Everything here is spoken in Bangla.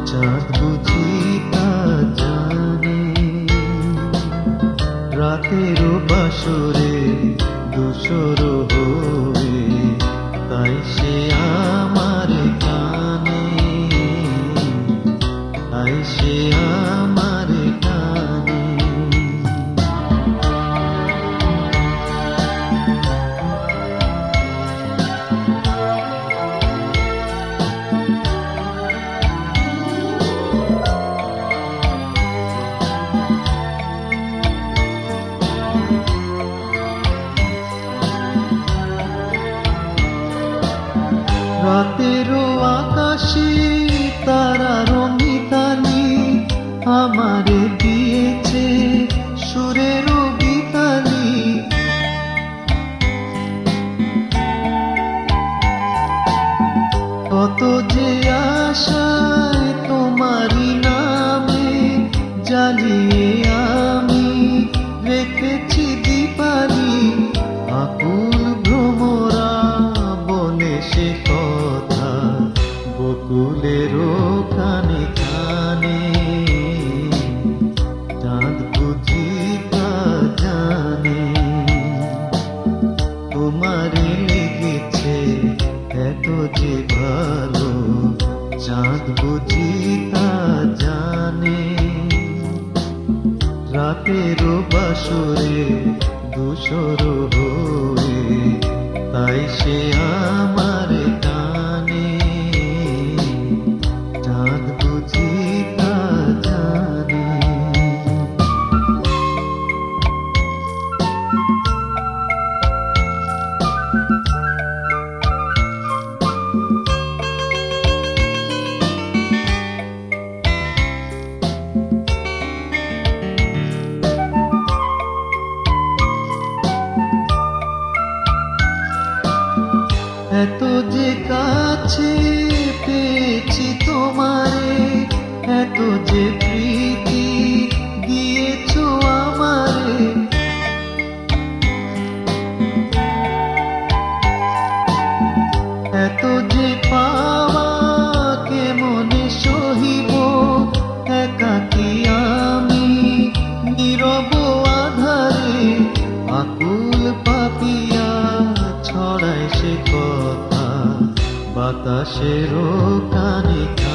চাঁদ বুঝি তা জানে, রাতেরও বাসরে ধূসর হয়ে তাই সে আমার কানে, তাই সে আমার কানে। রাতেরও আকাশে তারার মিতালি আমারে দিয়েছে সুরেরও গীতালি। কত যে আশায় তোমারই নামে জ্বালিয়ে আমি রেখেছি দীপালি। আকুল ভ্রমরা বলে সে কথা বকুলেরও কানে কানে, চাঁদ বুঝি তা জানে। তোমারে লেগেছে এত যে ভালো, চাঁদ বুঝি তা জানে। রাতেরও বাসরে ধূসর হয়ে তাই সে আমার কানে, চাঁদ বুঝি তা জানে। এত যে কাছে পেয়েছি তোমারে, এত যে প্রীতি দিয়েছো আমারে। এত যে পাওয়া কেমনে সহিব, একাকী আমি নীরব আধারে। আকুল পাপিয়া ছড়ায় সে কথা বাতাসেরও কানে।